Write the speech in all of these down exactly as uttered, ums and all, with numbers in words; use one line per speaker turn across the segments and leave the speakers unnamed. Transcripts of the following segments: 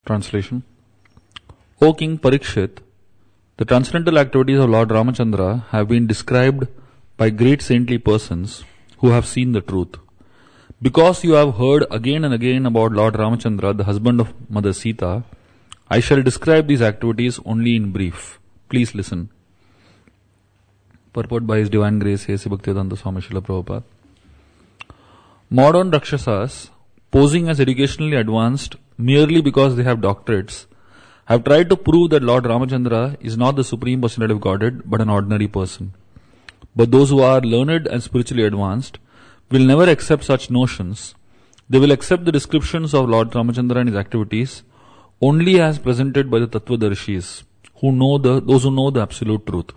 Translation. O King Parikshit, the transcendental activities of Lord Ramachandra have been described by great saintly persons who have seen the truth. Because you have heard again and again about Lord Ramachandra, the husband of Mother Sita, I shall describe these activities only in brief. Please listen. Purport by His Divine Grace, A C Bhaktivedanta Swami Srila Prabhupada. Modern Rakshasas, posing as educationally advanced merely because they have doctorates, have tried to prove that Lord Ramachandra is not the Supreme Personality of Godhead but an ordinary person. But those who are learned and spiritually advanced will never accept such notions. They will accept the descriptions of Lord Ramachandra and his activities only as presented by the Tattvadarshis, who know the, those who know the absolute truth.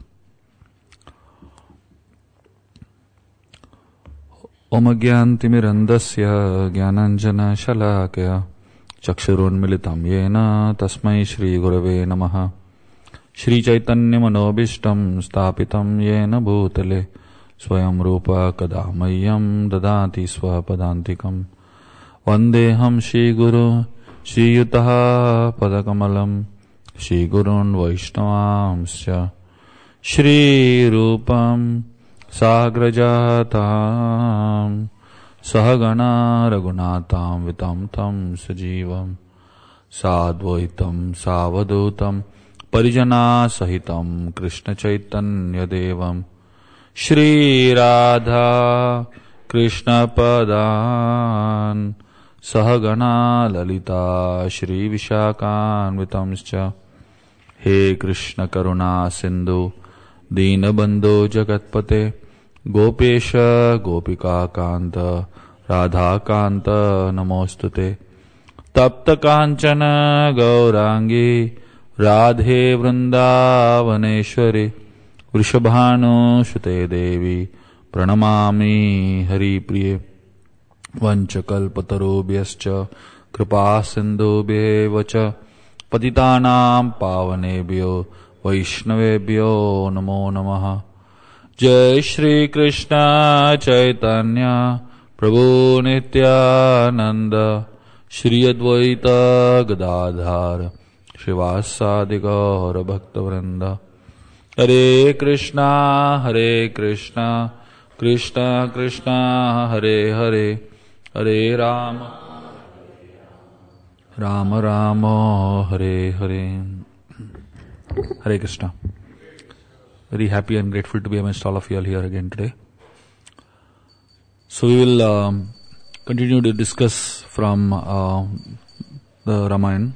Om Agyantimirandasya Gyananjana Shalakaya Chakshurunmilitam Yena Tasmai Shri Gurave Namaha Shri Chaitanya Manobishtam Stapitam Yena Bhutale Swayam Rupa Kadamayam Dadati Swapadantikam Vandeham Shri Guru Shri Yutaha Padakamalam Shri Gurun Vaishnavamsya Shri Rupam Sagrajatam Sahagana Raghunatam Vitam Tam Sajivam Sadvaitam Savadutam Parijana Sahitam Krishna Chaitanya Devam Shri Radha Krishna Padan Sahagana Lalita Shri Vishakan Vitamscha He Krishna Karuna Sindhu Deenabandhu Jagatpate Gopesha Gopika Kanta Radha Kanta Namostute Tapta Kanchana Gaurangi Radhe Vrindavaneshwari Vrishabhanu Shute Devi Pranamami Hari Priye Vanchakalpatarubhyascha Kripa Sindhubhyevacha Patitanam Pavanebhyo Vaishnavebhyo Namo Namaha Jai Shri Krishna Chaitanya Prabhu Nityananda Shri Advaita Gadadhar Shrivasadi Gaura Bhaktavrinda Hare Krishna Hare Krishna Krishna Krishna Hare Hare Hare Rama Rama Rama Hare Hare. Hare Krishna. Very happy and grateful to be amidst all of you all here again today. So we will um, continue to discuss from uh, the Ramayana.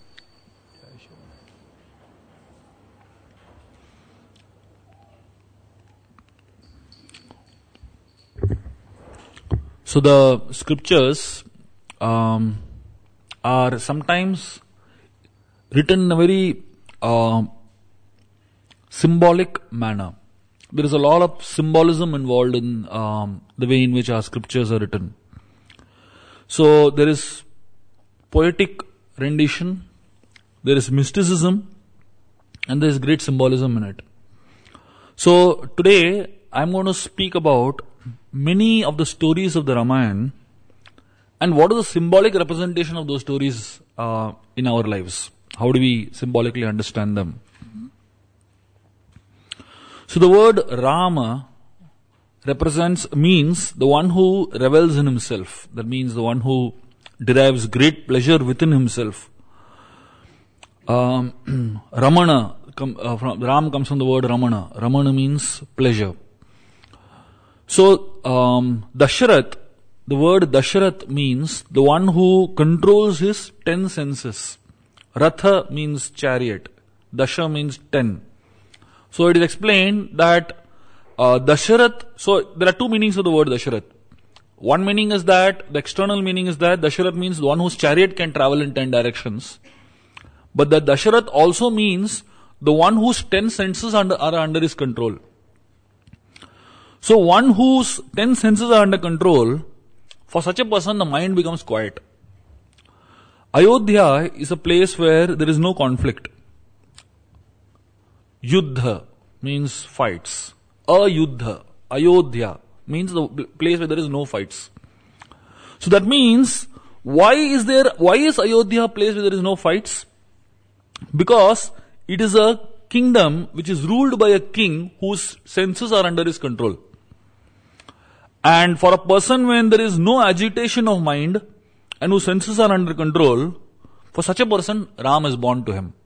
So the scriptures um, are sometimes written in a very uh, symbolic manner. There is a lot of symbolism involved in um, the way in which our scriptures are written. So there is poetic rendition, there is mysticism, and there is great symbolism in it. So today I am going to speak about many of the stories of the Ramayana and what is the symbolic representation of those stories uh, in our lives. How do we symbolically understand them? So the word Rama represents, means the one who revels in himself. That means the one who derives great pleasure within himself. Um, Ramana, com, uh, from, Ram comes from the word Ramana. Ramana means pleasure. So um, Dasharath, the word Dasharath means the one who controls his ten senses. Ratha means chariot. Dasha means ten. So it is explained that uh, Dasharath, so there are two meanings of the word Dasharath. One meaning is that, the external meaning is that Dasharath means the one whose chariot can travel in ten directions. But the Dasharath also means the one whose ten senses under, are under his control. So one whose ten senses are under control, for such a person the mind becomes quiet. Ayodhya is a place where there is no conflict. Yuddha means fights. Ayuddha, Ayodhya means the place where there is no fights. So that means Why is there, why is Ayodhya a place where there is no fights? Because it is a kingdom which is ruled by a king whose senses are under his control. And for a person when there is no agitation of mind and whose senses are under control, for such a person, Ram is born to him.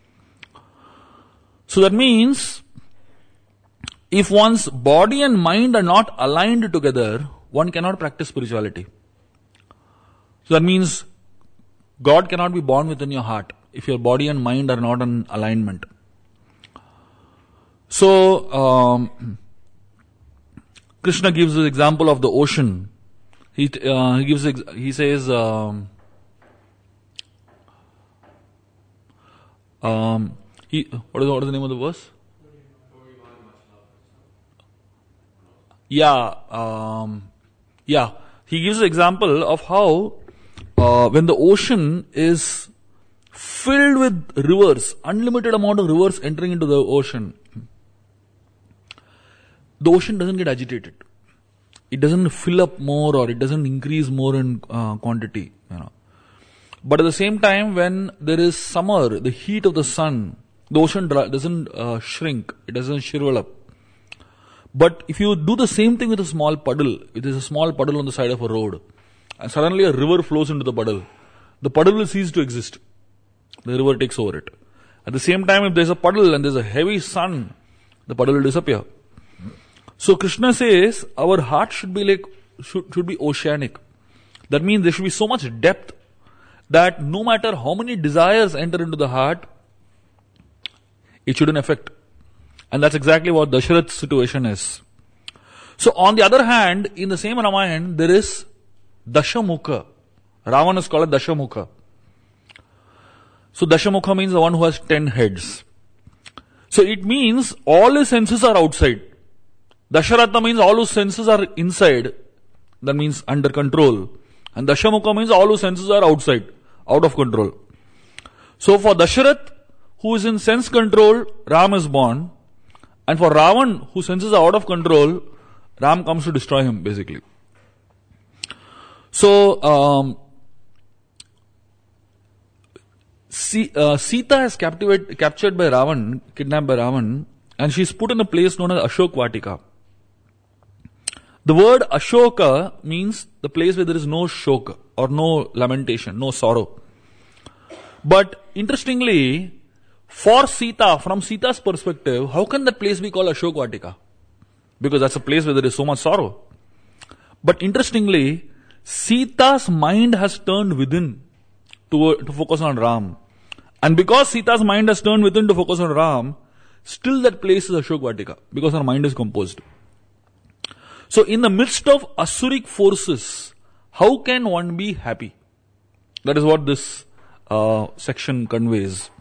So that means, if one's body and mind are not aligned together, one cannot practice spirituality. So that means, God cannot be born within your heart if your body and mind are not in alignment. So, um, Krishna gives the example of the ocean. He, uh, he gives, he says, um, um, he, what is, what is the name of the verse? Yeah, um, yeah. He gives the example of how, uh, when the ocean is filled with rivers, unlimited amount of rivers entering into the ocean, the ocean doesn't get agitated. It doesn't fill up more or it doesn't increase more in uh, quantity. You know. But at the same time, when there is summer, the heat of the sun, the ocean doesn't uh, shrink. It doesn't shrivel up. But if you do the same thing with a small puddle, it is a small puddle on the side of a road, and suddenly a river flows into the puddle, the puddle will cease to exist. The river takes over it. At the same time, if there is a puddle and there is a heavy sun, the puddle will disappear. So Krishna says, our heart should be like, should, should be oceanic. That means there should be so much depth that no matter how many desires enter into the heart, it shouldn't affect. And that's exactly what Dasharath's situation is. So on the other hand, in the same Ramayana, there is Dashamukha. Ravana is called Dashamukha. So Dashamukha means the one who has ten heads. So it means all his senses are outside. Dasharatha means all whose senses are inside. That means under control. And Dashamukha means all whose senses are outside, out of control. So for Dasharath, who is in sense control, Ram is born. And for Ravan, whose senses are out of control, Ram comes to destroy him, basically. So, um, C, uh, Sita is captivate, captured by Ravan, kidnapped by Ravan, and she is put in a place known as Ashok Vatika. The word Ashoka means the place where there is no shoka, or no lamentation, no sorrow. But interestingly, for Sita, from Sita's perspective, how can that place be called Ashok Vatika? Because that's a place where there is so much sorrow. But interestingly, Sita's mind has turned within to, to focus on Ram. And because Sita's mind has turned within to focus on Ram, still that place is Ashok Vatika, because her mind is composed. So in the midst of Asuric forces, how can one be happy? That is what this uh, section conveys.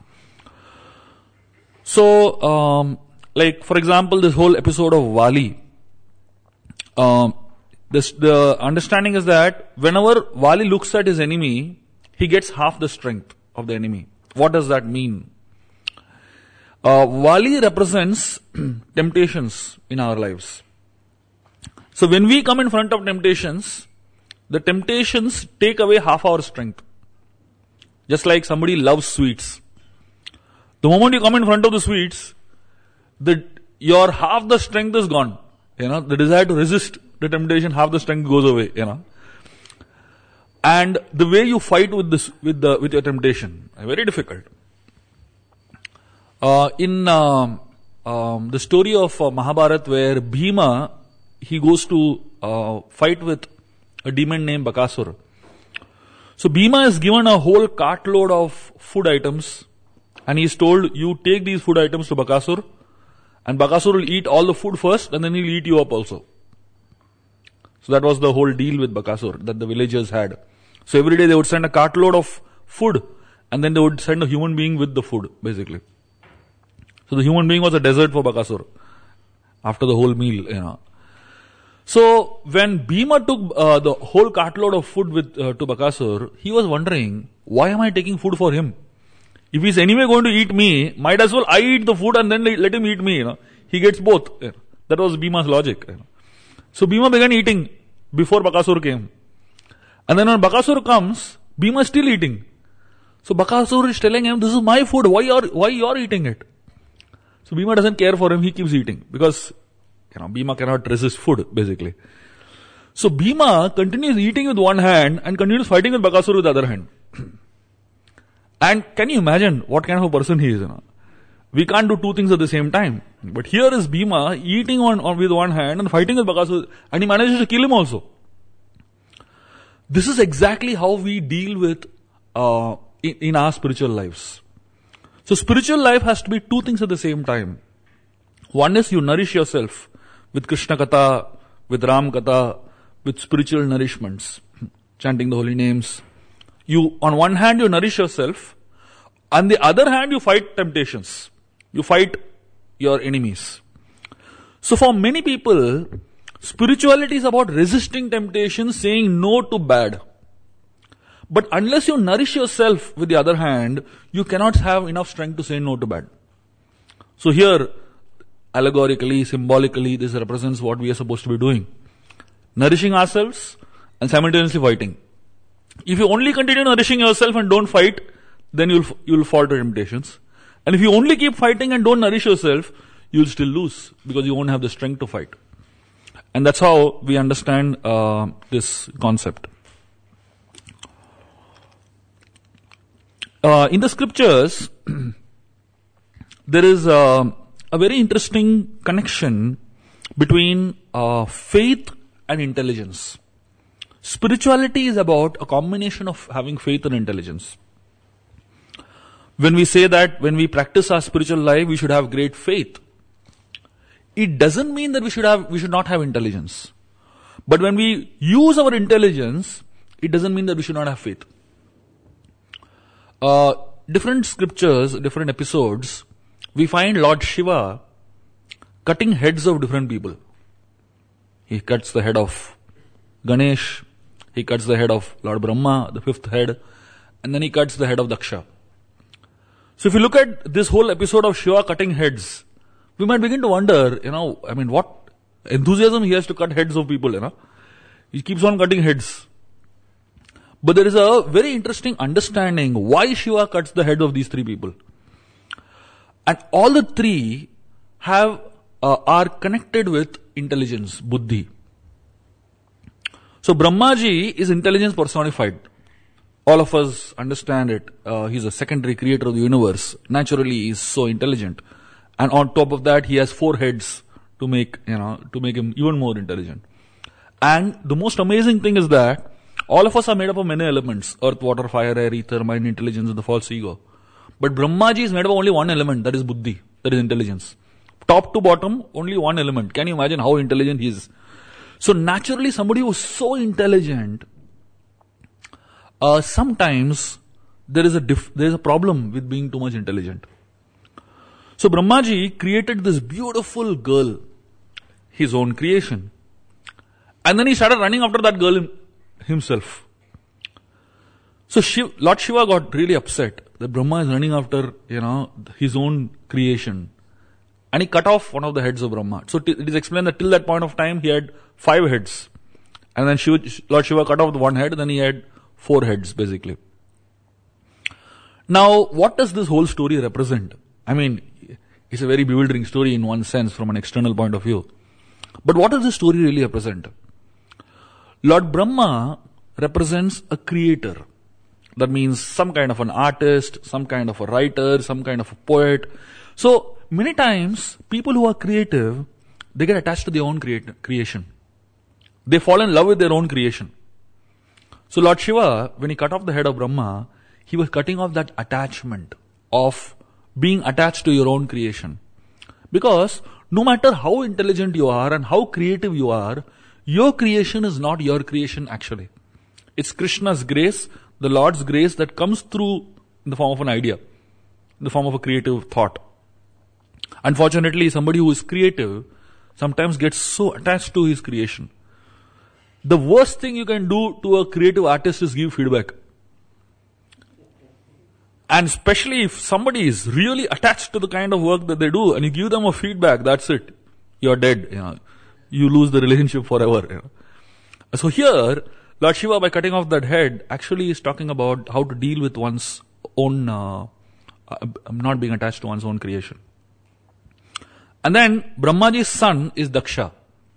So, um, like for example, this whole episode of Vali, um, this, the understanding is that whenever Vali looks at his enemy, he gets half the strength of the enemy. What does that mean? Uh, Vali represents temptations in our lives. So when we come in front of temptations, the temptations take away half our strength. Just like somebody loves sweets. The moment you come in front of the sweets, the, your half the strength is gone. You know, the desire to resist the temptation, half the strength goes away, you know. And the way you fight with this, with the, with your temptation, very difficult. Uh, in, uh, um, the story of uh, Mahabharata where Bhima, he goes to, uh, fight with a demon named Bakasura. So Bhima is given a whole cartload of food items. And he is told, you take these food items to Bakasur, and Bakasur will eat all the food first, and then he'll eat you up also. So that was the whole deal with Bakasur that the villagers had. So every day they would send a cartload of food, and then they would send a human being with the food, basically. So the human being was a dessert for Bakasur after the whole meal, you know. So when Bhima took uh, the whole cartload of food with uh, to Bakasur, he was wondering, why am I taking food for him? If he's anyway going to eat me, might as well I eat the food and then let him eat me, you know. He gets both. You know. That was Bhima's logic. You know. So Bhima began eating before Bakasur came. And then when Bakasura comes, Bhima is still eating. So Bakasura is telling him, this is my food, why you're, why you're eating it? So Bhima doesn't care for him, he keeps eating. Because, you know, Bhima cannot resist food, basically. So Bhima continues eating with one hand and continues fighting with Bakasura with the other hand. And can you imagine what kind of a person he is? You know? We can't do two things at the same time. But here is Bhima eating on, on with one hand and fighting with Bakasura, and he manages to kill him also. This is exactly how we deal with uh, in, in our spiritual lives. So spiritual life has to be two things at the same time. One is you nourish yourself with Krishna Katha, with Ram Katha, with spiritual nourishments, chanting the holy names. You, on one hand, you nourish yourself. On the other hand, you fight temptations. You fight your enemies. So for many people, spirituality is about resisting temptation, saying no to bad. But unless you nourish yourself with the other hand, you cannot have enough strength to say no to bad. So here, allegorically, symbolically, this represents what we are supposed to be doing. Nourishing ourselves and simultaneously fighting. If you only continue nourishing yourself and don't fight, then you'll you'll fall to temptations. And if you only keep fighting and don't nourish yourself, you'll still lose because you won't have the strength to fight. And that's how we understand uh, this concept. Uh, in the scriptures, there is uh, a very interesting connection between uh, faith and intelligence. Spirituality is about a combination of having faith and intelligence. When we say that when we practice our spiritual life, we should have great faith, it doesn't mean that we should have, we should not have intelligence. But when we use our intelligence, it doesn't mean that we should not have faith. Uh, different scriptures, different episodes, we find Lord Shiva cutting heads of different people. He cuts the head of Ganesh, he cuts the head of Lord Brahma, the fifth head, and then he cuts the head of Daksha. So if you look at this whole episode of Shiva cutting heads, we might begin to wonder, you know, I mean, what enthusiasm he has to cut heads of people, you know. He keeps on cutting heads. But there is a very interesting understanding why Shiva cuts the head of these three people. And all the three have uh, are connected with intelligence, buddhi. So Brahmaji is intelligence personified. All of us understand it. Uh, he's a secondary creator of the universe. Naturally, he's so intelligent. And on top of that, he has four heads to make, you know, to make him even more intelligent. And the most amazing thing is that all of us are made up of many elements. Earth, water, fire, air, ether, mind, intelligence, and the false ego. But Brahmaji is made up of only one element, that is buddhi, that is intelligence. Top to bottom, only one element. Can you imagine how intelligent he is? So naturally, somebody who is so intelligent, uh, sometimes there is a diff- there is a problem with being too much intelligent. So Brahmaji created this beautiful girl, his own creation. And then he started running after that girl himself. So Shiv, Lord Shiva got really upset that Brahma is running after, you know, his own creation. And he cut off one of the heads of Brahma. So t- it is explained that till that point of time he had five heads. And then Shiva, Lord Shiva cut off the one head, then he had four heads basically. Now, what does this whole story represent? I mean, it's a very bewildering story in one sense from an external point of view. But what does this story really represent? Lord Brahma represents a creator. That means some kind of an artist, some kind of a writer, some kind of a poet. So, many times, people who are creative, they get attached to their own create- creation. They fall in love with their own creation. So Lord Shiva, when he cut off the head of Brahma, he was cutting off that attachment of being attached to your own creation. Because no matter how intelligent you are and how creative you are, your creation is not your creation actually. It's Krishna's grace, the Lord's grace that comes through in the form of an idea, in the form of a creative thought. Unfortunately, somebody who is creative sometimes gets so attached to his creation. The worst thing you can do to a creative artist is give feedback. And especially if somebody is really attached to the kind of work that they do and you give them a feedback, that's it. You're dead. You know. You lose the relationship forever. You know. So here, Lord Shiva, by cutting off that head, actually is talking about how to deal with one's own, uh, uh, not being attached to one's own creation. And then Brahmaji's son is Daksha.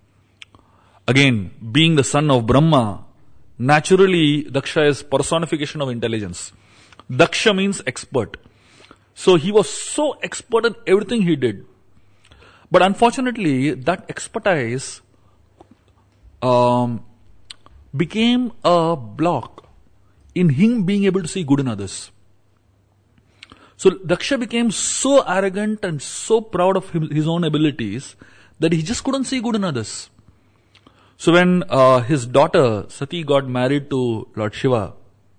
Again, being the son of Brahma, naturally Daksha is personification of intelligence. Daksha means expert. So he was so expert in everything he did. But unfortunately, that expertise um, became a block in him being able to see good in others. So Daksha became so arrogant and so proud of him, his own abilities that he just couldn't see good in others. So when uh, his daughter Sati got married to Lord Shiva,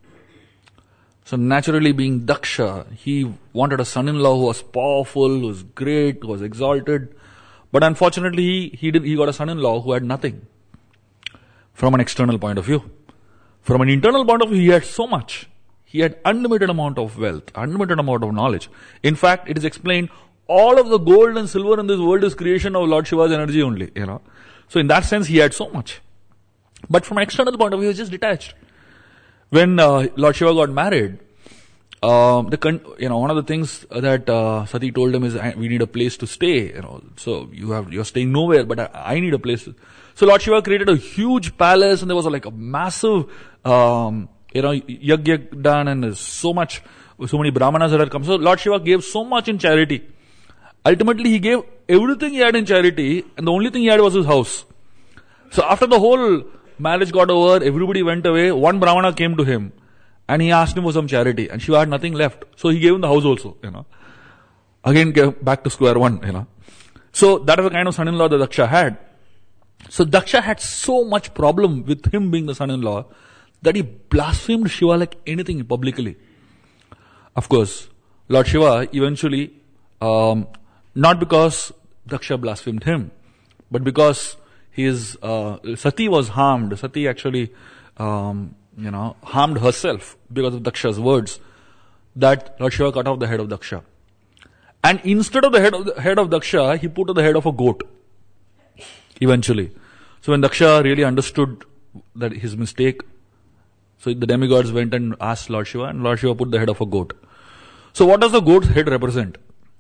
so naturally being Daksha, he wanted a son-in-law who was powerful, who was great, who was exalted. But unfortunately, he, he, did, he got a son-in-law who had nothing from an external point of view. From an internal point of view, he had so much. He had unlimited amount of wealth, unlimited amount of knowledge. In fact, it is explained, all of the gold and silver in this world is creation of Lord Shiva's energy only, you know. So in that sense, he had so much. But from an external point of view, he was just detached. When uh, Lord Shiva got married, um, the con- you know one of the things that uh, Sati told him is, we need a place to stay. You know, so you have you're staying nowhere, but I, I need a place to. So Lord Shiva created a huge palace, and there was like a massive, um, you know, yajna done, and there's so much, so many brahmanas that had come. So Lord Shiva gave so much in charity. Ultimately, he gave everything he had in charity, and the only thing he had was his house. So after the whole marriage got over, everybody went away. One brahmana came to him, and he asked him for some charity, and Shiva had nothing left. So he gave him the house also, you know. Again, back to square one, you know. So that is the kind of son-in-law that Daksha had. So Daksha had so much problem with him being the son-in-law that he blasphemed Shiva like anything publicly. Of course, Lord Shiva eventually, um, not because Daksha blasphemed him, but because his uh, Sati was harmed. Sati actually, um, you know, harmed herself because of Daksha's words. That Lord Shiva cut off the head of Daksha, and instead of the head of the head of Daksha, he put the head of a goat. Eventually, so when Daksha really understood that his mistake, so the demigods went and asked Lord Shiva, and Lord Shiva put the head of a goat. So what does the goat's head represent?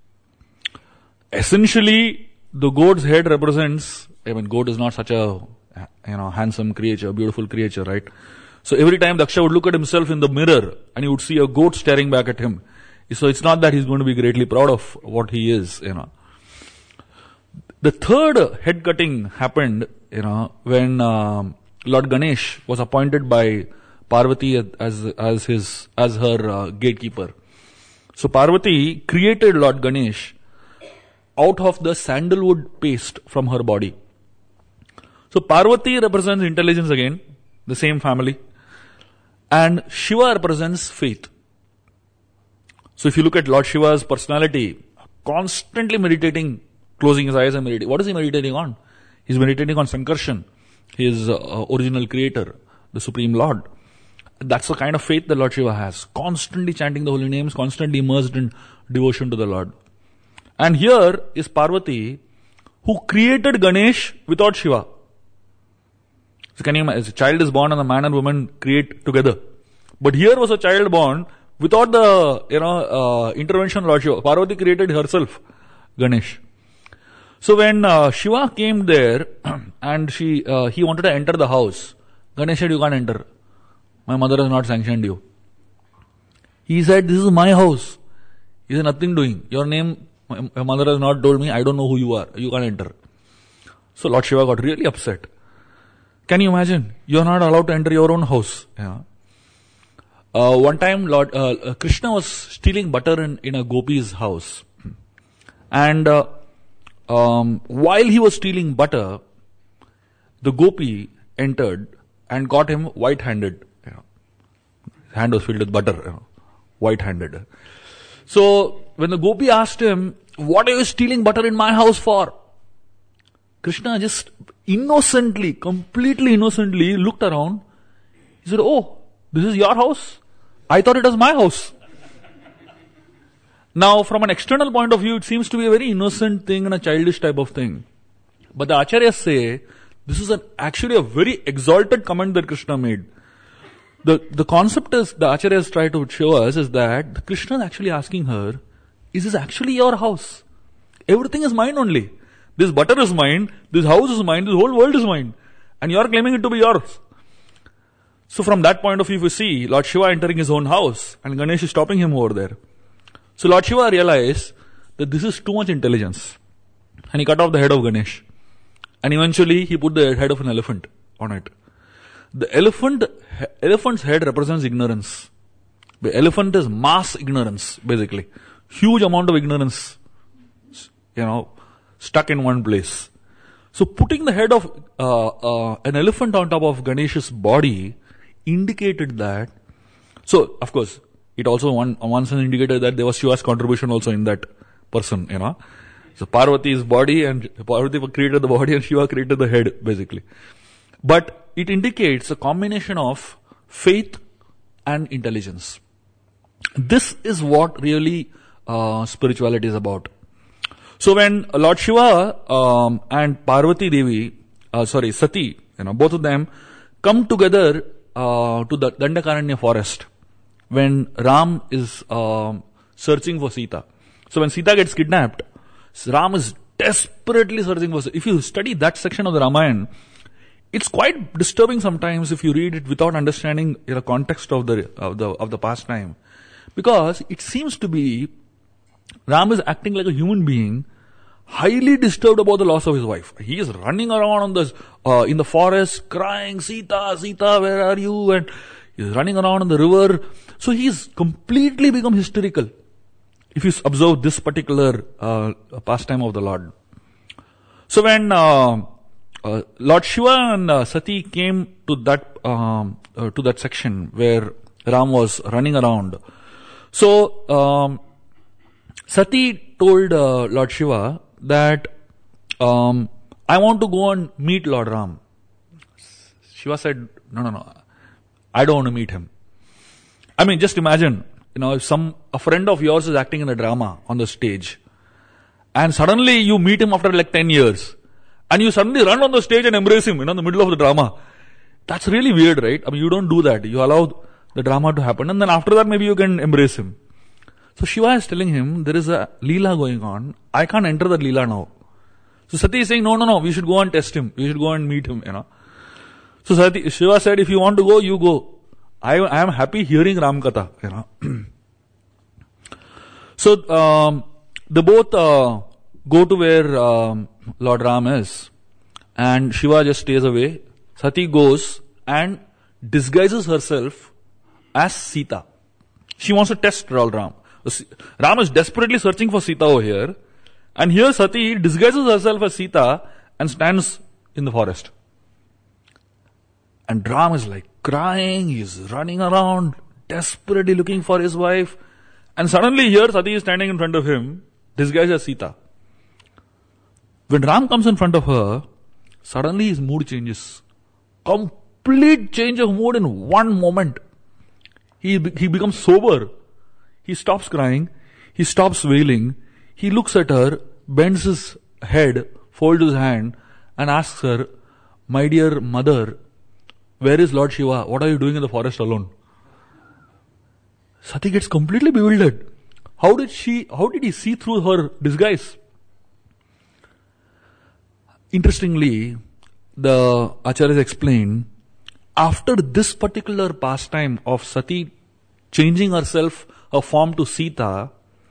Essentially, the goat's head represents, I mean, goat is not such a, you know, handsome creature, beautiful creature, right? So every time Daksha would look at himself in the mirror, and he would see a goat staring back at him. So it's not that he's going to be greatly proud of what he is, you know. The third head cutting happened, you know, when um, Lord Ganesh was appointed by Parvati as as his as her uh, gatekeeper. So Parvati created Lord Ganesh out of the sandalwood paste from her body. So Parvati represents intelligence again, the same family, and Shiva represents faith. So if you look at Lord Shiva's personality, constantly meditating, closing his eyes and meditating. What is he meditating on? He's meditating on Sankarshan, his uh, original creator, the Supreme Lord. That's the kind of faith that Lord Shiva has. Constantly chanting the holy names, constantly immersed in devotion to the Lord. And here is Parvati, who created Ganesh without Shiva. So can you imagine? A child is born and the man and woman create together. But here was a child born without the, you know, uh, intervention of Lord Shiva. Parvati created herself, Ganesh. So when uh, Shiva came there and she, uh, he wanted to enter the house, Ganesh said, you can't enter. My mother has not sanctioned you. He said, this is my house. He said, nothing doing. Your name, my, my mother has not told me. I don't know who you are. You can't enter. So Lord Shiva got really upset. Can you imagine? You are not allowed to enter your own house. Yeah. Uh, one time, Lord uh, Krishna was stealing butter in, in a gopi's house. And uh, um, while he was stealing butter, the gopi entered and got him white-handed. You know. His hand was filled with butter, you know, white-handed. So when the gopi asked him, what are you stealing butter in my house for? Krishna just innocently, completely innocently looked around. He said, oh, this is your house? I thought it was my house. Now, from an external point of view, it seems to be a very innocent thing and a childish type of thing. But the Acharyas say This is an, actually a very exalted comment that Krishna made. The, the concept is, the Acharyas try to show us is that Krishna is actually asking her, is this actually your house? Everything is mine only. This butter is mine, this house is mine, this whole world is mine. And you are claiming it to be yours. So from that point of view, we see Lord Shiva entering his own house and Ganesh is stopping him over there. So Lord Shiva realized that this is too much intelligence. And he cut off the head of Ganesh. And eventually he put the head of an elephant on it. The elephant, elephant's head represents ignorance. The elephant is mass ignorance, basically. Huge amount of ignorance, you know, stuck in one place. So putting the head of uh, uh, an elephant on top of Ganesh's body indicated that. So, of course, it also one, on one sense indicated that there was Shiva's contribution also in that person, you know. So Parvati's body and Parvati created the body and Shiva created the head, basically. But it indicates a combination of faith and intelligence. This is what really uh, spirituality is about. So when Lord Shiva um, and Parvati Devi, uh, sorry, Sati, you know, both of them come together uh, to the Dandakaranya forest when Ram is uh, searching for Sita. So when Sita gets kidnapped, Ram is desperately searching for Sita. If you study that section of the Ramayana, it's quite disturbing sometimes if you read it without understanding the context of the of the of the past time, because it seems to be Ram is acting like a human being, highly disturbed about the loss of his wife. He is running around on the uh, in the forest, crying, "Sita, Sita, where are you?" And he is running around in the river. So he is completely become hysterical. If you observe this particular uh, pastime of the Lord. So when uh, uh, Lord Shiva and uh, Sati came to that um, uh, to that section where Ram was running around, so um, Sati told uh, Lord Shiva that um, I want to go and meet Lord Ram. Shiva said, "No, no, no, I don't want to meet him." I mean, just imagine. You know, if some, a friend of yours is acting in a drama on the stage, and suddenly you meet him after like ten years, and you suddenly run on the stage and embrace him, you know, in the middle of the drama. That's really weird, right? I mean, you don't do that. You allow the drama to happen, and then after that maybe you can embrace him. So Shiva is telling him, there is a Leela going on, I can't enter that Leela now. So Sati is saying, no, no, no, we should go and test him, we should go and meet him, you know. So Sati, Shiva said, if you want to go, you go. I, I am happy hearing Ram Katha, you know. So, um, they both uh, go to where um, Lord Ram is, and Shiva just stays away. Sati goes and disguises herself as Sita. She wants to test Lord Ram. Ram is desperately searching for Sita over here, and here Sati disguises herself as Sita and stands in the forest. And Ram is like crying, he's running around, desperately looking for his wife. And suddenly here Sati is standing in front of him, disguised as Sita. When Ram comes in front of her, suddenly his mood changes. Complete change of mood in one moment. He, he becomes sober. He stops crying. He stops wailing. He looks at her, bends his head, folds his hand, and asks her, "My dear mother, where is Lord Shiva? What are you doing in the forest alone?" Sati gets completely bewildered. How did she, how did he see through her disguise? Interestingly, the Acharyas explain, after this particular pastime of Sati changing herself, her form to Sita,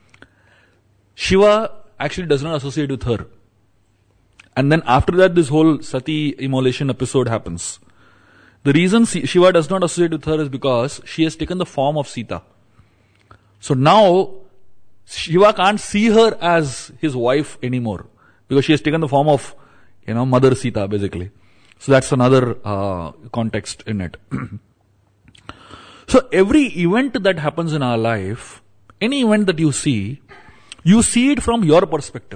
Shiva actually does not associate with her. And then after that, this whole Sati immolation episode happens. The reason Shiva does not associate with her is because she has taken the form of Sita. So now, Shiva can't see her as his wife anymore, because she has taken the form of, you know, Mother Sita, basically. So that's another uh, context in it. So every event that happens in our life, any event that you see, you see it from your perspective.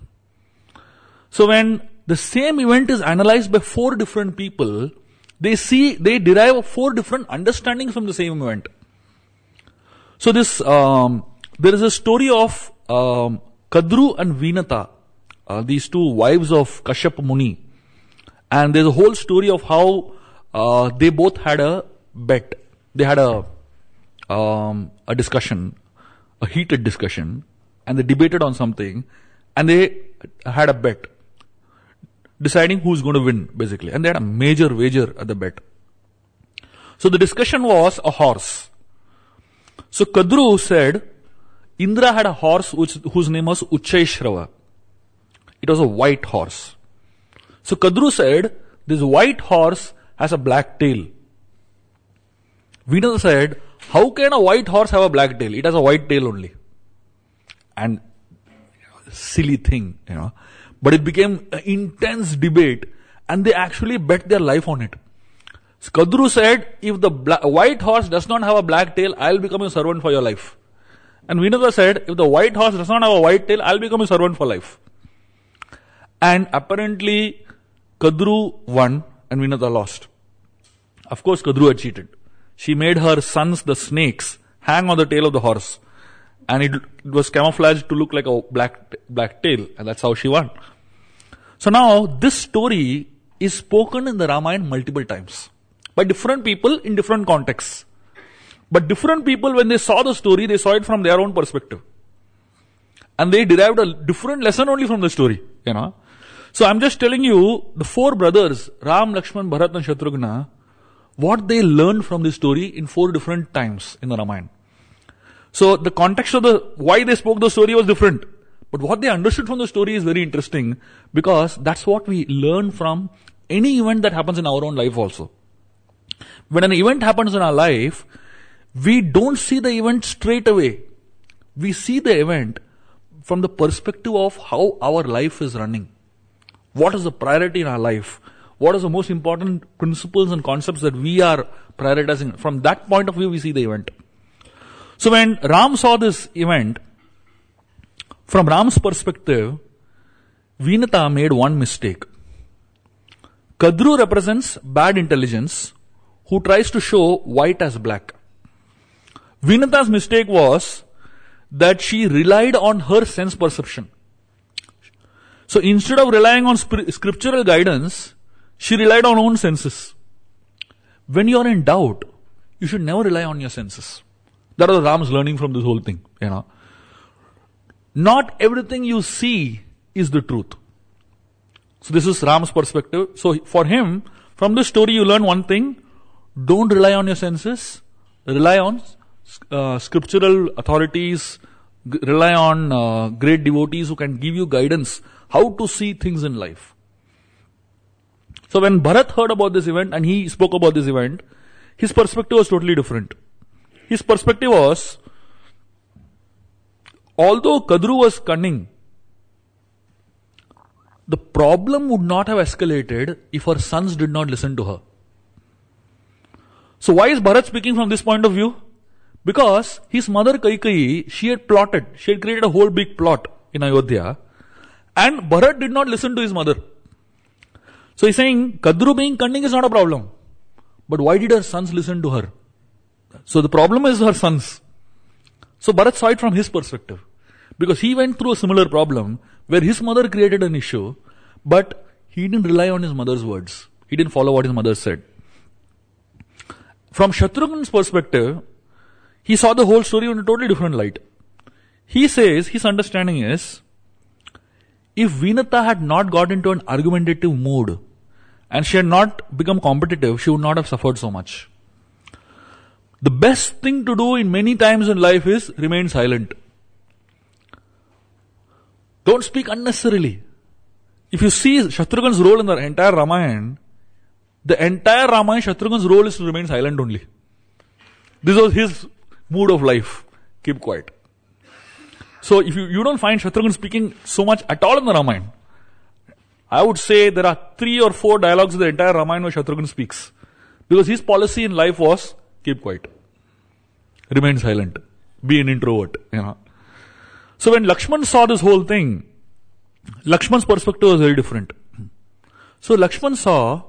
So when the same event is analyzed by four different people, they see, they derive four different understandings from the same event. So this, um, there is a story of um, Kadru and Vinata, uh, these two wives of Kashyap Muni. And there's a whole story of how uh, they both had a bet. They had a um, a discussion, a heated discussion, and they debated on something, and they had a bet, deciding who's going to win, basically. And they had a major wager at the bet. So the discussion was a horse. So Kadru said, Indra had a horse which, whose name was Uchchaishrava. It was a white horse. So Kadru said, this white horse has a black tail. Vinata said, how can a white horse have a black tail? It has a white tail only. And silly thing, you know. But it became an intense debate, and they actually bet their life on it. So Kadru said, if the black, white horse does not have a black tail, I'll become a servant for your life. And Vinata said, if the white horse does not have a white tail, I'll become a servant for life. And apparently, Kadru won and Vinata lost. Of course, Kadru had cheated. She made her sons, the snakes, hang on the tail of the horse. And it, it was camouflaged to look like a black, black tail. And that's how she won. So now, this story is spoken in the Ramayana multiple times. By different people in different contexts. But different people, when they saw the story, they saw it from their own perspective. And they derived a different lesson only from the story. You know. So I'm just telling you, the four brothers, Ram, Lakshman, Bharat and Shatrugna, what they learned from this story in four different times in the Ramayana. So the context of the, why they spoke the story was different. But what they understood from the story is very interesting, because that's what we learn from any event that happens in our own life also. When an event happens in our life, we don't see the event straight away. We see the event from the perspective of how our life is running. What is the priority in our life? What is the most important principles and concepts that we are prioritizing? From that point of view, we see the event. So when Ram saw this event, from Ram's perspective, Vinata made one mistake. Kadru represents bad intelligence who tries to show white as black. Vinata's mistake was that she relied on her sense perception. So instead of relying on scriptural guidance, she relied on her own senses. When you are in doubt, you should never rely on your senses. That was Ram's learning from this whole thing, you know. Not everything you see is the truth. So this is Ram's perspective. So for him, from this story you learn one thing: don't rely on your senses, rely on uh, scriptural authorities, g- rely on uh, great devotees who can give you guidance how to see things in life. So when Bharat heard about this event and he spoke about this event, his perspective was totally different. His perspective was, although Kadru was cunning, the problem would not have escalated if her sons did not listen to her. So why is Bharat speaking from this point of view? Because his mother Kaikeyi, she had plotted, she had created a whole big plot in Ayodhya, and Bharat did not listen to his mother. So he's saying, Kadru being cunning is not a problem. But why did her sons listen to her? So the problem is her sons. So Bharat saw it from his perspective. Because he went through a similar problem where his mother created an issue, but he didn't rely on his mother's words. He didn't follow what his mother said. From Shatrugna's perspective, he saw the whole story in a totally different light. He says, his understanding is, if Vinata had not got into an argumentative mood and she had not become competitive, she would not have suffered so much. The best thing to do in many times in life is remain silent. Don't speak unnecessarily. If you see Shatrugna's role in the entire Ramayana, the entire Ramayana, Shatrugna's role is to remain silent only. This was his mood of life. Keep quiet. So if you, you don't find Shatrugna speaking so much at all in the Ramayana, I would say there are three or four dialogues in the entire Ramayana where Shatrugna speaks. Because his policy in life was, keep quiet. Remain silent. Be an introvert. You know. So when Lakshman saw this whole thing, Lakshman's perspective was very different. So Lakshman saw,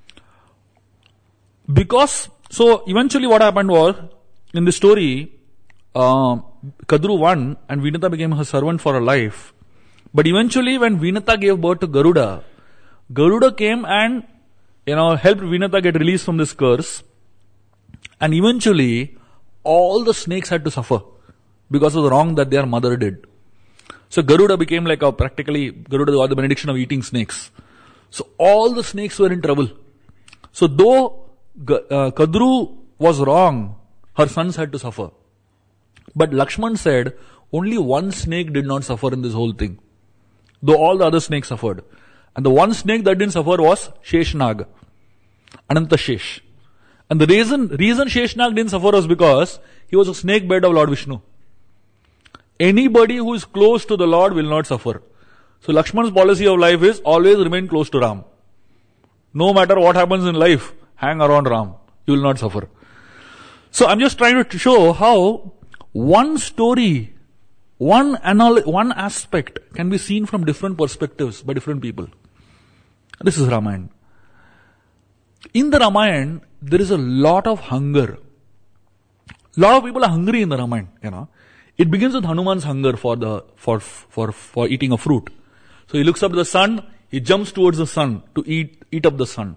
because, so eventually what happened was, in the story, uh, Kadru won and Vinata became her servant for her life. But eventually when Vinata gave birth to Garuda, Garuda came and, you know, helped Vinata get released from this curse. And eventually, all the snakes had to suffer because of the wrong that their mother did. So Garuda became like a practically, Garuda got the benediction of eating snakes. So all the snakes were in trouble. So though uh, Kadru was wrong, her sons had to suffer. But Lakshman said, only one snake did not suffer in this whole thing. Though all the other snakes suffered. And the one snake that didn't suffer was Sheshnag. Ananta Shesh. And the reason, reason Sheshnag didn't suffer was because he was a snake bed of Lord Vishnu. Anybody who is close to the Lord will not suffer. So Lakshman's policy of life is always remain close to Ram. No matter what happens in life, hang around Ram. You will not suffer. So I'm just trying to show how one story, one anal- one aspect can be seen from different perspectives by different people. This is Ramayana. In the Ramayana, there is a lot of hunger. A lot of people are hungry in the Ramayana, you know. It begins with Hanuman's hunger for the for for for eating a fruit. So he looks up to the sun, he jumps towards the sun to eat eat up the sun.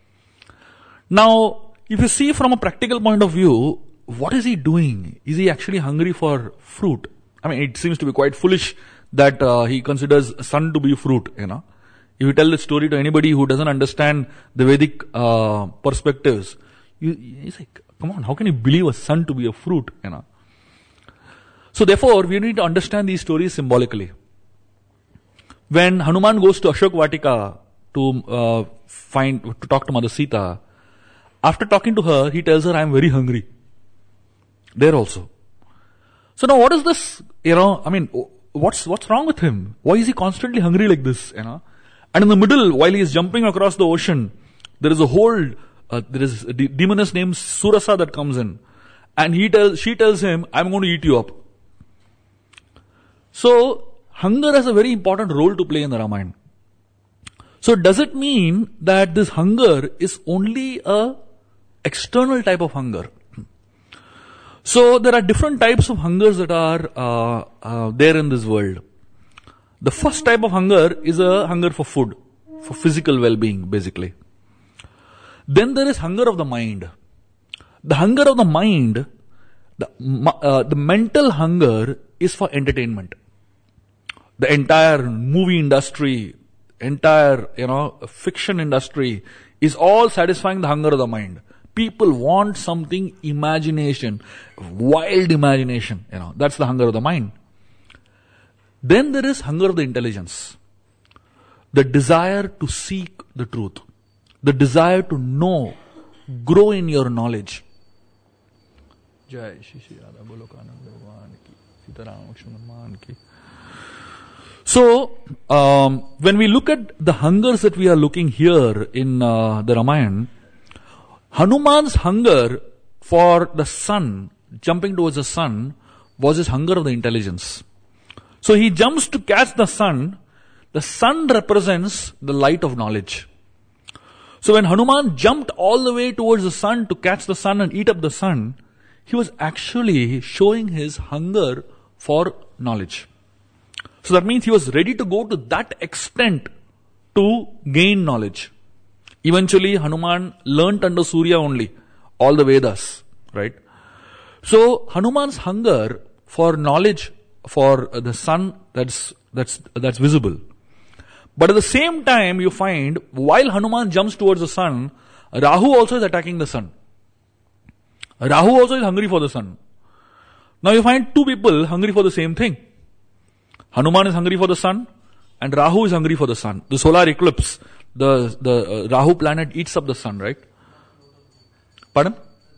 Now, if you see from a practical point of view, what is he doing? Is he actually hungry for fruit? I mean, it seems to be quite foolish that uh, he considers sun to be fruit, you know. If you tell the story to anybody who doesn't understand the Vedic uh, perspectives, you, he's like, come on, how can you believe a sun to be a fruit, you know? So therefore, we need to understand these stories symbolically. When Hanuman goes to Ashok Vatika to uh, find, to talk to Mother Sita, after talking to her, he tells her, I am very hungry. There also. So now what is this, you know, I mean, what's, what's wrong with him? Why is he constantly hungry like this, you know? And in the middle, while he is jumping across the ocean, there is a whole, uh, there is a de- demoness named Surasa that comes in. And he tells, she tells him, I'm going to eat you up. So, hunger has a very important role to play in the Ramayana. So, does it mean that this hunger is only a external type of hunger? So, there are different types of hungers that are uh, uh, there in this world. The first type of hunger is a hunger for food, for physical well-being, basically. Then there is hunger of the mind. The hunger of the mind, the, uh, the mental hunger is for entertainment. The entire movie industry, entire, you know, fiction industry is all satisfying the hunger of the mind. People want something imagination, wild imagination, you know, that's the hunger of the mind. Then there is hunger of the intelligence. The desire to seek the truth. The desire to know, grow in your knowledge. Jai Shri Shri Radha Golokanand Bhagwan ki, Sita Rama Lakshmana ki. So, um, when we look at the hungers that we are looking here in uh, the Ramayana, Hanuman's hunger for the sun, jumping towards the sun, was his hunger of the intelligence. So he jumps to catch the sun. The sun represents the light of knowledge. So when Hanuman jumped all the way towards the sun to catch the sun and eat up the sun, he was actually showing his hunger for knowledge. So that means he was ready to go to that extent to gain knowledge. Eventually Hanuman learnt under Surya only, all the Vedas, right? So Hanuman's hunger for knowledge for the sun, that's that's that's visible. But at the same time, you find while Hanuman jumps towards the sun, Rahu also is attacking the sun. Rahu also is hungry for the sun. Now you find two people hungry for the same thing. Hanuman is hungry for the sun, and Rahu is hungry for the sun. The solar eclipse, the the uh, Rahu planet eats up the sun, right? Pardon?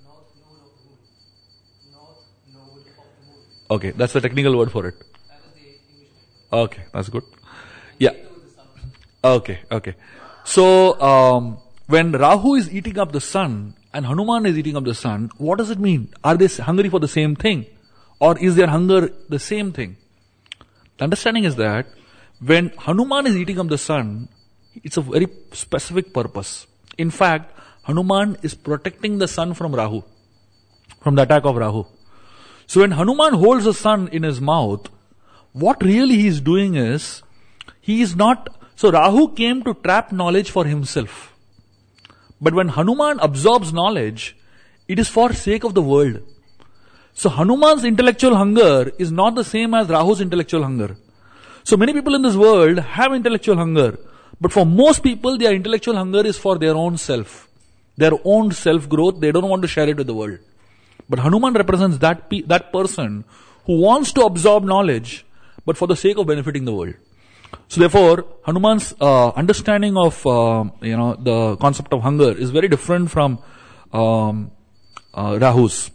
Okay, that's the technical word for it. Okay, that's good. Yeah. Okay, okay. So, um, when Rahu is eating up the sun and Hanuman is eating up the sun, what does it mean? Are they hungry for the same thing? Or is their hunger the same thing? The understanding is that when Hanuman is eating up the sun, it's a very specific purpose. In fact, Hanuman is protecting the sun from Rahu, from the attack of Rahu. So when Hanuman holds the sun in his mouth, what really he is doing is, he is not So Rahu came to trap knowledge for himself. But when Hanuman absorbs knowledge, it is for sake of the world. So Hanuman's intellectual hunger is not the same as Rahu's intellectual hunger. So many people in this world have intellectual hunger, but for most people their intellectual hunger is for their own self, their own self-growth. They don't want to share it with the world. But Hanuman represents that pe- that person who wants to absorb knowledge, but for the sake of benefiting the world. So therefore, Hanuman's uh, understanding of uh, you know the concept of hunger is very different from um, uh, Rahu's.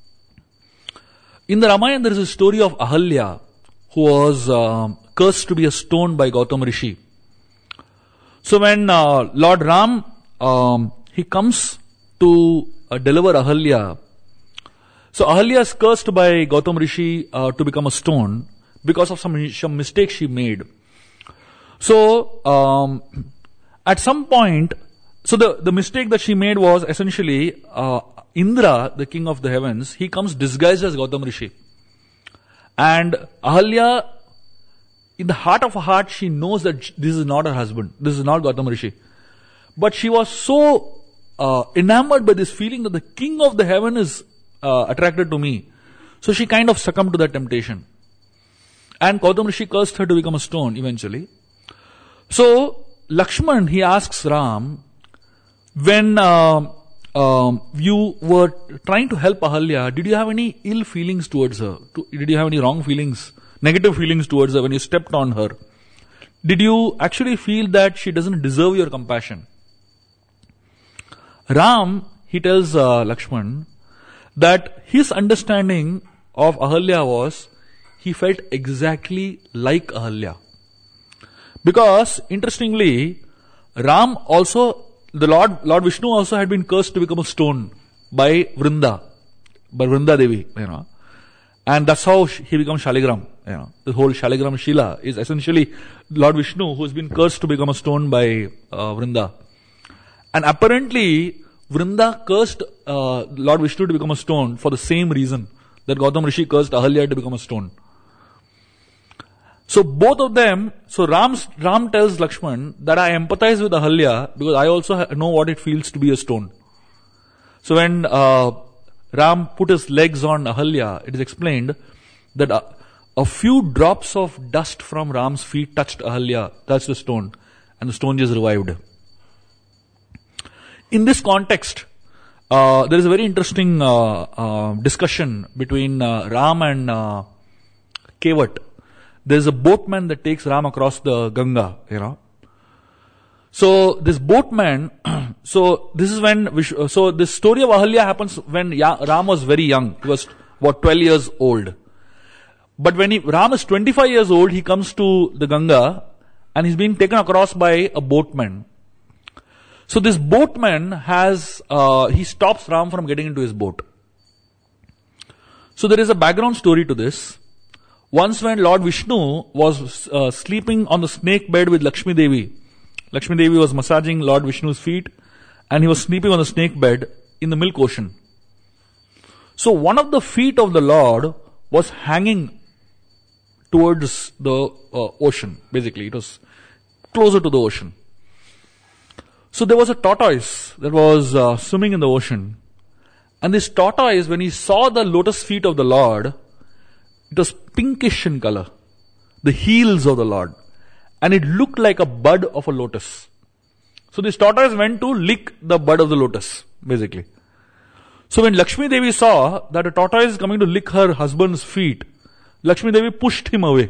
In the Ramayana, there is a story of Ahalya, who was uh, cursed to be a stone by Gautama Rishi. So when uh, Lord Ram um, he comes to uh, deliver Ahalya, so Ahalya is cursed by Gautama Rishi uh, to become a stone because of some some mistake she made. So um, at some point, so the the mistake that she made was essentially uh, Indra, the king of the heavens, he comes disguised as Gautama Rishi. And Ahalya, in the heart of her heart, she knows that this is not her husband. This is not Gautama Rishi. But she was so uh, enamored by this feeling that the king of the heaven is uh, attracted to me. So she kind of succumbed to that temptation. And Gautama Rishi cursed her to become a stone eventually. So Lakshman, he asks Ram, when uh, um, you were trying to help Ahalya, did you have any ill feelings towards her? Did you have any wrong feelings, negative feelings towards her when you stepped on her? Did you actually feel that she doesn't deserve your compassion? Ram, he tells uh, Lakshman that his understanding of Ahalya was, he felt exactly like Ahalya. Because, interestingly, Ram also, the Lord, Lord Vishnu also had been cursed to become a stone by Vrinda, by Vrinda Devi, you know. And that's how he becomes Shaligram, you know. The whole Shaligram Shila is essentially Lord Vishnu who has been cursed to become a stone by uh, Vrinda. And apparently, Vrinda cursed uh, Lord Vishnu to become a stone for the same reason that Gautama Rishi cursed Ahalya to become a stone. So both of them, so Ram's, Ram tells Lakshman that I empathize with Ahalya because I also ha- know what it feels to be a stone. So when uh, Ram put his legs on Ahalya, it is explained that a, a few drops of dust from Ram's feet touched Ahalya, touched the stone, and the stone just revived. In this context, uh, there is a very interesting uh, uh, discussion between uh, Ram and uh, Kevat. There is a boatman that takes Ram across the Ganga, you know. So this boatman, so this is when, Vish- so this story of Ahalya happens when ya- Ram was very young. He was about twelve years old. But when he, Ram is twenty-five years old, he comes to the Ganga and he's being taken across by a boatman. So this boatman has, uh, he stops Ram from getting into his boat. So there is a background story to this. Once when Lord Vishnu was uh, sleeping on the snake bed with Lakshmi Devi, Lakshmi Devi was massaging Lord Vishnu's feet and he was sleeping on the snake bed in the milk ocean. So one of the feet of the Lord was hanging towards the uh, ocean, basically. It was closer to the ocean. So there was a tortoise that was uh, swimming in the ocean. And this tortoise, when he saw the lotus feet of the Lord, it was pinkish in color, the heels of the Lord, and it looked like a bud of a lotus. So this tortoise went to lick the bud of the lotus, basically. So when Lakshmi Devi saw that a tortoise is coming to lick her husband's feet, Lakshmi Devi pushed him away.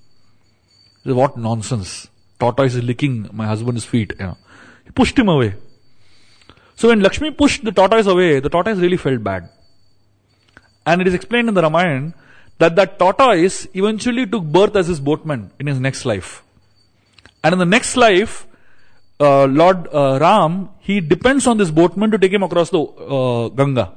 He said, what nonsense. Tortoise is licking my husband's feet. You know. He pushed him away. So when Lakshmi pushed the tortoise away, the tortoise really felt bad. And it is explained in the Ramayana that that tortoise eventually took birth as his boatman in his next life. And in the next life, uh, Lord uh, Ram, he depends on this boatman to take him across the uh, Ganga.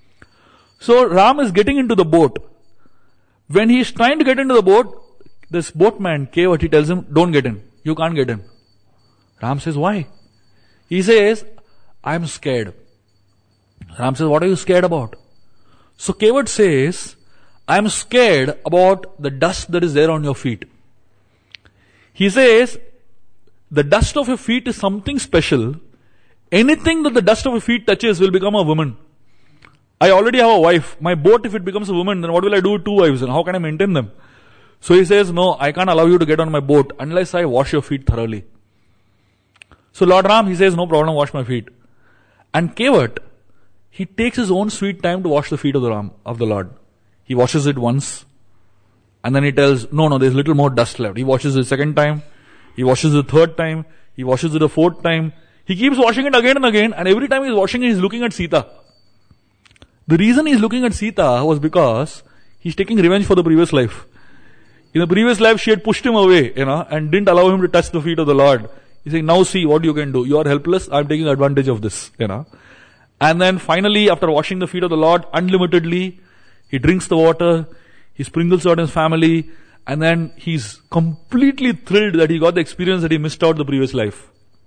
So Ram is getting into the boat. When he is trying to get into the boat, this boatman, Kevat, he tells him, don't get in. You can't get in. Ram says, why? He says, I'm scared. Ram says, what are you scared about? So Kevat says, I'm scared about the dust that is there on your feet. He says, the dust of your feet is something special. Anything that the dust of your feet touches will become a woman. I already have a wife. My boat, if it becomes a woman, then what will I do with two wives and how can I maintain them? So he says, no, I can't allow you to get on my boat unless I wash your feet thoroughly. So Lord Ram, he says, no problem, wash my feet. And Kevat, he takes his own sweet time to wash the feet of the Ram, of the Lord. He washes it once. And then he tells, no, no, there's little more dust left. He washes it second time. He washes it third time. He washes it a fourth time. He keeps washing it again and again. And every time he's washing it, he's looking at Sita. The reason he's looking at Sita was because he's taking revenge for the previous life. In the previous life, she had pushed him away, you know, and didn't allow him to touch the feet of the Lord. He's saying, now see what you can do. You are helpless. I'm taking advantage of this, you know. And then finally, after washing the feet of the Lord unlimitedly, he drinks the water, he sprinkles it on his family, and then he's completely thrilled that he got the experience that he missed out the previous life.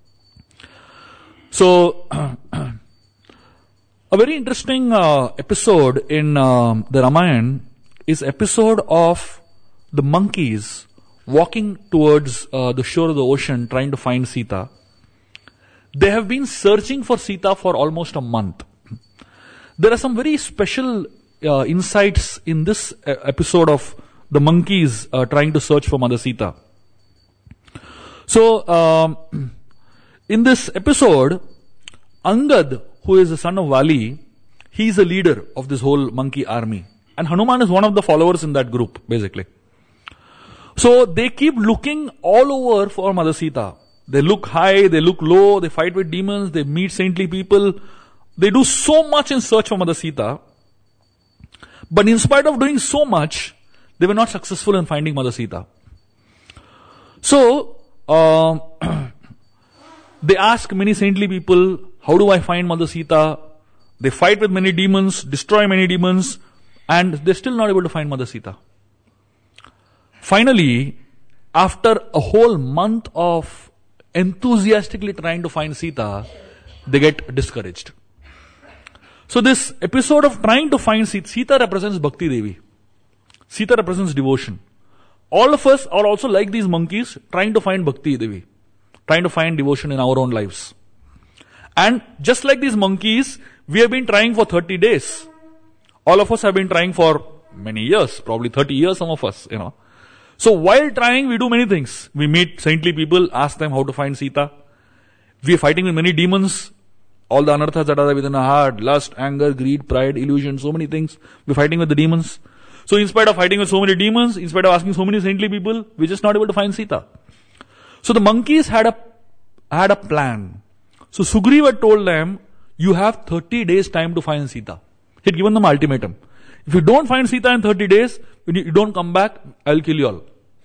So, a very interesting uh, episode in uh, the Ramayana is episode of the monkeys walking towards uh, the shore of the ocean trying to find Sita. They have been searching for Sita for almost a month. There are some very special uh, insights in this uh, episode of the monkeys uh, trying to search for Mother Sita. So, um, in this episode, Angad, who is the son of Vali, he is the leader of this whole monkey army. And Hanuman is one of the followers in that group, basically. So they keep looking all over for Mother Sita. They look high, they look low, they fight with demons, they meet saintly people. They do so much in search for Mother Sita. But in spite of doing so much, they were not successful in finding Mother Sita. So, uh, they ask many saintly people, how do I find Mother Sita? They fight with many demons, destroy many demons, and they're still not able to find Mother Sita. Finally, after a whole month of enthusiastically trying to find Sita, they get discouraged. So this episode of trying to find Sita, Sita represents Bhakti Devi. Sita represents devotion. All of us are also like these monkeys trying to find Bhakti Devi, trying to find devotion in our own lives. And just like these monkeys, we have been trying for thirty days. All of us have been trying for many years, probably thirty years, some of us, you know. So while trying, we do many things. We meet saintly people, ask them how to find Sita. We are fighting with many demons. All the anarthas that are within our heart, lust, anger, greed, pride, illusion, so many things. We're fighting with the demons. So in spite of fighting with so many demons, in spite of asking so many saintly people, we're just not able to find Sita. So the monkeys had a, had a plan. So Sugriva had told them, you have thirty days time to find Sita. He had given them an ultimatum. If you don't find Sita in thirty days, when you don't come back, I'll kill you all.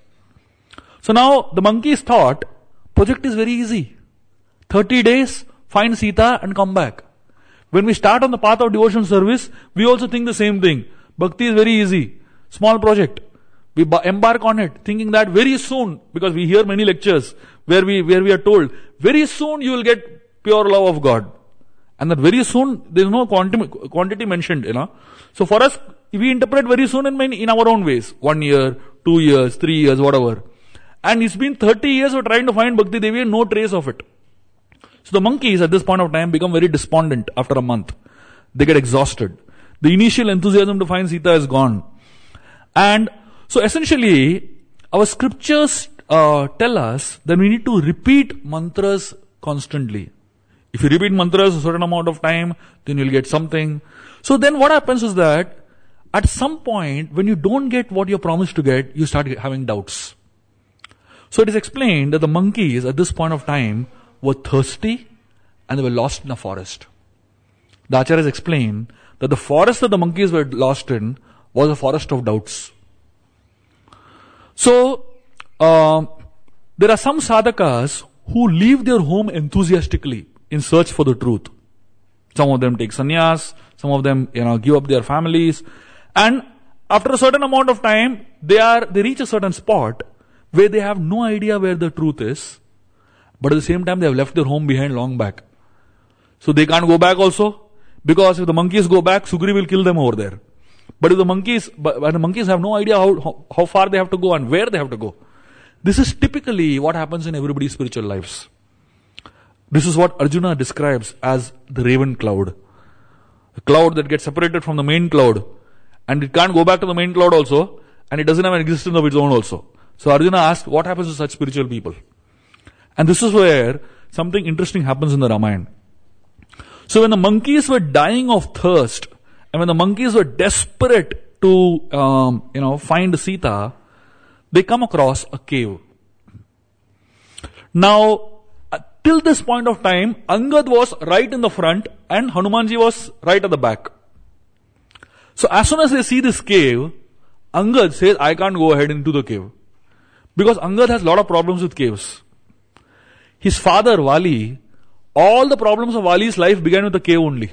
So now the monkeys thought, project is very easy. thirty days, find Sita and come back. When we start on the path of devotion service, we also think the same thing. Bhakti is very easy. Small project. We embark on it, thinking that very soon, because we hear many lectures where we, where we are told, very soon you will get pure love of God. And that very soon, there is no quantity, quantity mentioned, you know. So for us, we interpret very soon in, many, in our own ways. One year, two years, three years, whatever. And it's been thirty years of trying to find Bhakti Devi and no trace of it. So the monkeys at this point of time become very despondent after a month. They get exhausted. The initial enthusiasm to find Sita is gone. And so essentially, our scriptures uh, tell us that we need to repeat mantras constantly. If you repeat mantras a certain amount of time, then you'll get something. So then what happens is that at some point, when you don't get what you're promised to get, you start having doubts. So it is explained that the monkeys at this point of time were thirsty and they were lost in a forest. The acharyas explain that the forest that the monkeys were lost in was a forest of doubts. So, uh, there are some sadhakas who leave their home enthusiastically in search for the truth. Some of them take sannyas, some of them, you know, give up their families, and after a certain amount of time, they are, they reach a certain spot where they have no idea where the truth is, but at the same time they have left their home behind long back. So they can't go back also, because if the monkeys go back, Sugri will kill them over there. But if the monkeys, but the monkeys have no idea how, how, how far they have to go and where they have to go. This is typically what happens in everybody's spiritual lives. This is what Arjuna describes as the raven cloud. A cloud that gets separated from the main cloud, and it can't go back to the main cloud also, and it doesn't have an existence of its own also. So Arjuna asked, what happens to such spiritual people? And this is where something interesting happens in the Ramayana. So when the monkeys were dying of thirst, and when the monkeys were desperate to, um, you know, find Sita, they come across a cave. Now, uh, till this point of time, Angad was right in the front and Hanumanji was right at the back. So as soon as they see this cave, Angad says, I can't go ahead into the cave. Because Angad has a lot of problems with caves. His father, Vali, all the problems of Vali's life began with the cave only.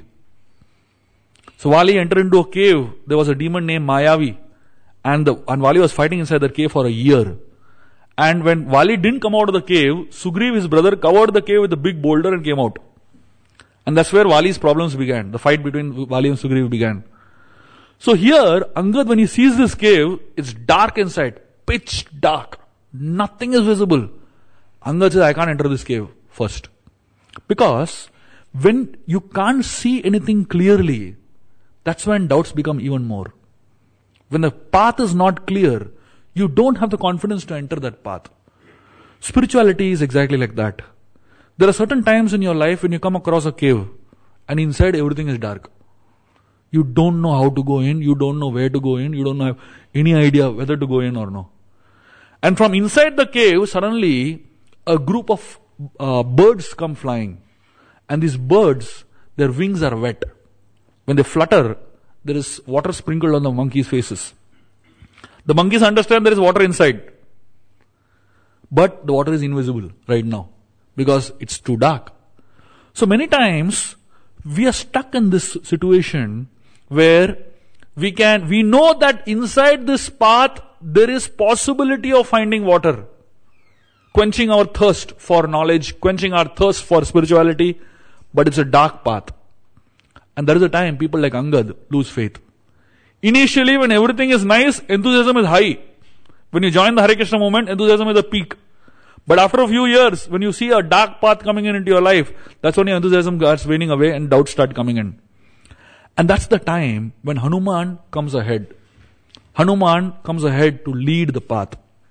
So Vali entered into a cave. There was a demon named Mayavi. And, the, and Vali was fighting inside that cave for a year. And when Vali didn't come out of the cave, Sugriv, his brother, covered the cave with a big boulder and came out. And that's where Vali's problems began. The fight between Vali and Sugriv began. So here, Angad, when he sees this cave, it's dark inside. Pitch dark. Nothing is visible. Angad says, I can't enter this cave first. Because when you can't see anything clearly, that's when doubts become even more. When the path is not clear, you don't have the confidence to enter that path. Spirituality is exactly like that. There are certain times in your life when you come across a cave and inside everything is dark. You don't know how to go in, you don't know where to go in, you don't have any idea whether to go in or no. And from inside the cave, suddenly a group of uh, birds come flying. And these birds, their wings are wet. When they flutter, there is water sprinkled on the monkeys' faces. The monkeys understand there is water inside. But the water is invisible right now because it's too dark. So many times we are stuck in this situation where we can, we know that inside this path there is possibility of finding water, quenching our thirst for knowledge, quenching our thirst for spirituality, but it's a dark path. And there is a time people like Angad lose faith. Initially, when everything is nice, enthusiasm is high. When you join the Hare Krishna movement, enthusiasm is a peak. But after a few years, when you see a dark path coming in into your life, that's when your enthusiasm starts waning away and doubts start coming in. And that's the time when Hanuman comes ahead. Hanuman comes ahead to lead the path.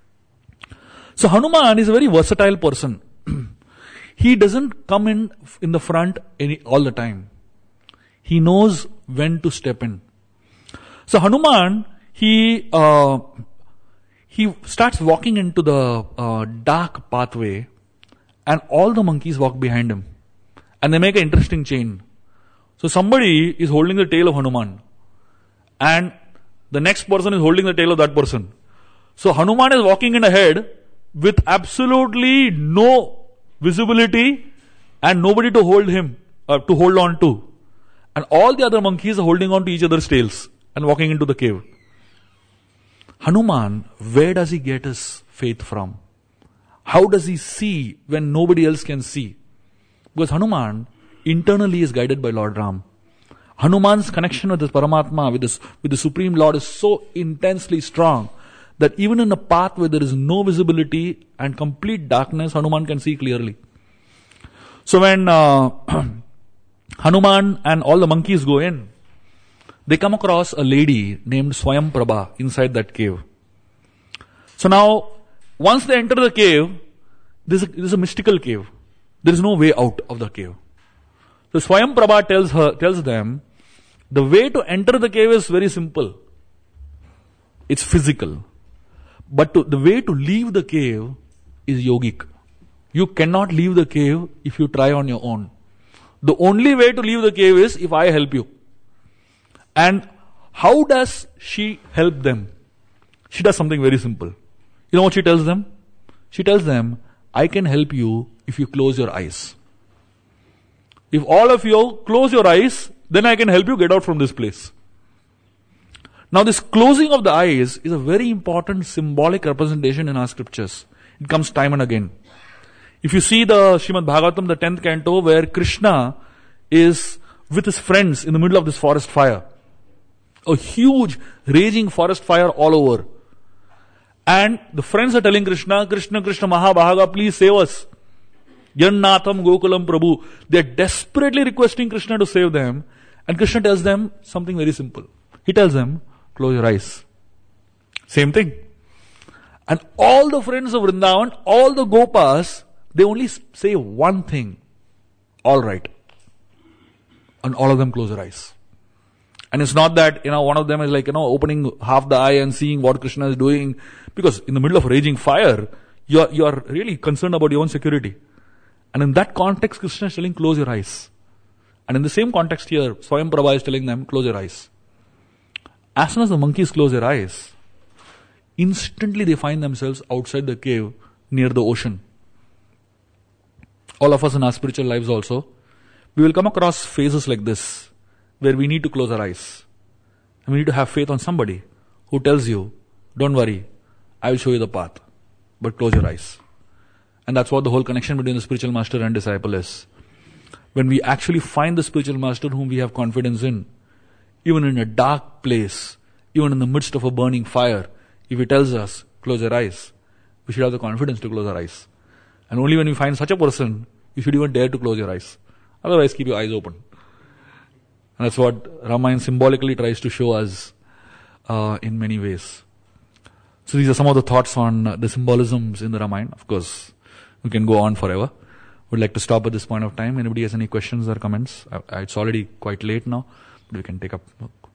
So Hanuman is a very versatile person. He doesn't come in in the front any, all the time. He knows when to step in. So Hanuman, he uh, he starts walking into the uh, dark pathway, and all the monkeys walk behind him, and they make an interesting chain. So somebody is holding the tail of Hanuman, and the next person is holding the tail of that person. So Hanuman is walking in ahead with absolutely no visibility and nobody to hold him, uh, to hold on to. And all the other monkeys are holding on to each other's tails and walking into the cave. Hanuman, where does he get his faith from? How does he see when nobody else can see? Because Hanuman internally is guided by Lord Ram. Hanuman's connection with the Paramatma, with, this, with the Supreme Lord is so intensely strong that even in a path where there is no visibility and complete darkness, Hanuman can see clearly. So when uh, Hanuman and all the monkeys go in, they come across a lady named Swayam Prabha inside that cave. So now, once they enter the cave, this is, this is a mystical cave. There is no way out of the cave. So Swayam Prabha tells her, tells them, the way to enter the cave is very simple. It's physical. But to, the way to leave the cave is yogic. You cannot leave the cave if you try on your own. The only way to leave the cave is if I help you. And how does she help them? She does something very simple. You know what she tells them? She tells them, I can help you if you close your eyes. If all of you close your eyes, then I can help you get out from this place. Now this closing of the eyes is a very important symbolic representation in our scriptures. It comes time and again. If you see the Srimad Bhagavatam, the tenth canto, where Krishna is with his friends in the middle of this forest fire. A huge raging forest fire all over. And the friends are telling Krishna, Krishna, Krishna, Mahabhaga, please save us. Yannatham Gokulam Prabhu. They are desperately requesting Krishna to save them. And Krishna tells them something very simple. He tells them, close your eyes. Same thing. And all the friends of Vrindavan, all the Gopas, they only say one thing. All right. And all of them close their eyes. And it's not that, you know, one of them is like, you know, opening half the eye and seeing what Krishna is doing. Because in the middle of a raging fire, you're, you're really concerned about your own security. And in that context, Krishna is telling, close your eyes. And in the same context here, Swayam Prabha is telling them, close your eyes. As soon as the monkeys close their eyes, instantly they find themselves outside the cave near the ocean. All of us in our spiritual lives also, we will come across phases like this, where we need to close our eyes. And we need to have faith on somebody who tells you, don't worry, I will show you the path, but close your eyes. And that's what the whole connection between the spiritual master and disciple is. When we actually find the spiritual master whom we have confidence in, even in a dark place, even in the midst of a burning fire, if he tells us, close your eyes, we should have the confidence to close our eyes. And only when we find such a person, you should even dare to close your eyes. Otherwise, keep your eyes open. And that's what Ramayana symbolically tries to show us uh, in many ways. So these are some of the thoughts on uh, the symbolisms in the Ramayana. Of course, we can go on forever. Would like to stop at this point of time. Anybody has any questions or comments? I, I, it's already quite late now, but we can take up